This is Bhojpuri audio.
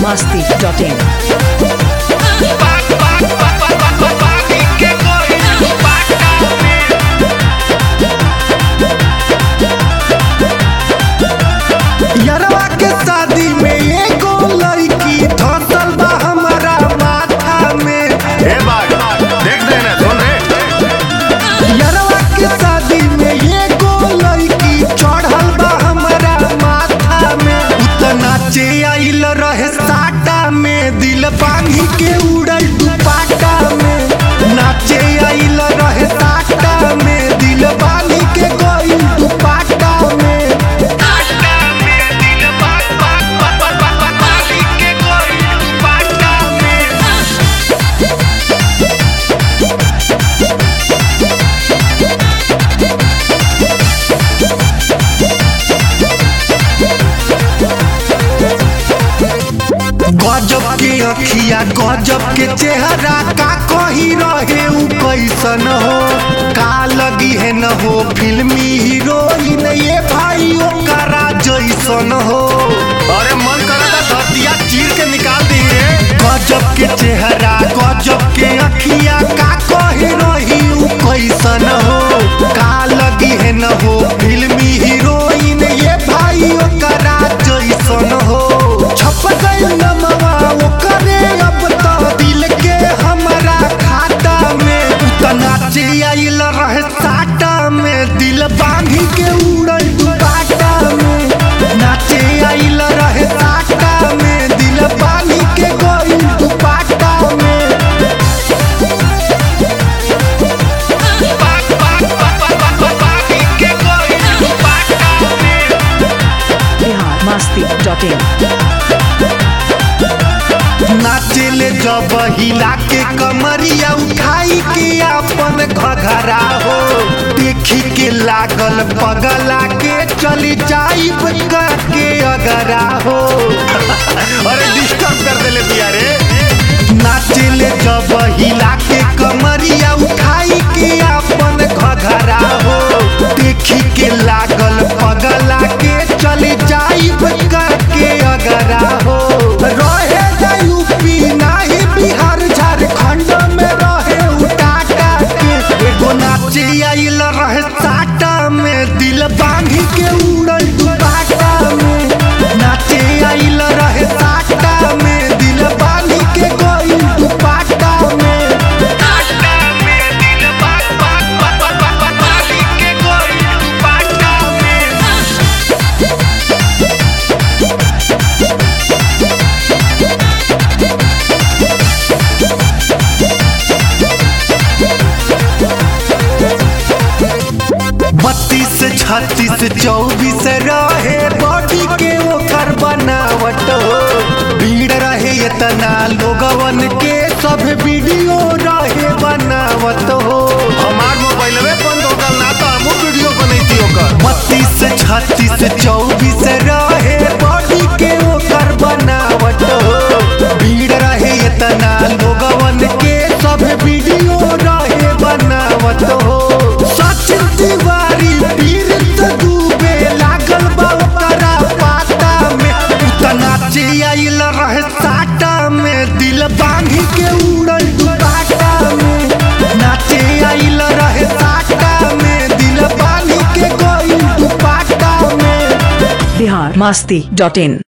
biharmasti.in यारवा के शादी में एगो लड़की धसल बा हमारा माथा में। ए बाग देख दे ना सुन रे। यारवा के शादी में एगो लड़की चढ़ल बा हमारा माथा में। उतना चे आइल रहे साटा में, दिल बांधी के उड़ल दुपाटा में। नाचे आइल रहे साटा में, दिल बांधी के गइल दुपाटा में। गजब के अखिया गजब के चेहरा, का कही रहे उ कैसन हो। का लगी है न हो फिल्मी हीरोइन, ये भाई ओकरा जैसन हो। अरे मन करता धरतिया चीर के निकाल दी रे। गजब के चेहरा गजब के अखिया, का कही रही उ कैसन हो। का लगी है न हो फिल्मी हीरोइन, ये भाई ओकरा जैसन हो। छप गइल नमवा ओकरे अब तो दिल के हमारा खाता में। उतना चे आइल रहे साटा में, दिल बांधी के उड़ल दुपाटा में। नाचे आइल रहे साटा में, दिल बांधी के गइल दुपाटा में। biharmasti.in नाचेले जब हिला के कमरिया, उठाई के अपन घघरा हो। देखी के लागल पगला के, चली जाइब के अगरा हो। अरे डिस्टर्ब कर देले बिया रे। नाचेले जब हिला के कमरिया, उठाई के अपन घघरा हो। देखी के लागल पगला के, चली जाइब के अगरा हो। रहे यूपी नाही बिहार झारखंड में रहे उटाटा के। एगो नाचे आइल रहे साटा में, दिल बांधी के उड़ल दुपाटा में। नाचे आइल रहे साटा में, दिल बांधी के गइल दुपाटा में। बत्तीस 36 24 रहे बॉडी के ओकर बनावट हो। भीड़ रहे इतना लोगवन के, सब वीडियो रहे बनावत हो। हमार मोबाइलवे बंद हो गल ना तो हम वीडियो बनैती ओकर। 32 36 24 रहे बॉडी के ओकर बनावट हो। भीड़ रहे इतना लोगवन के, सब वीडियो रहे बनावत हो। सचिन तिवारी पीरत डूबे लागल बा ओकरा पाता में। उतना चे आइल रहे साटा में, दिल बांधी के उड़ल दुपाटा में। नाचे आइल रहे साटा में, दिल बांधी के गइल दुपाटा में। biharmasti.in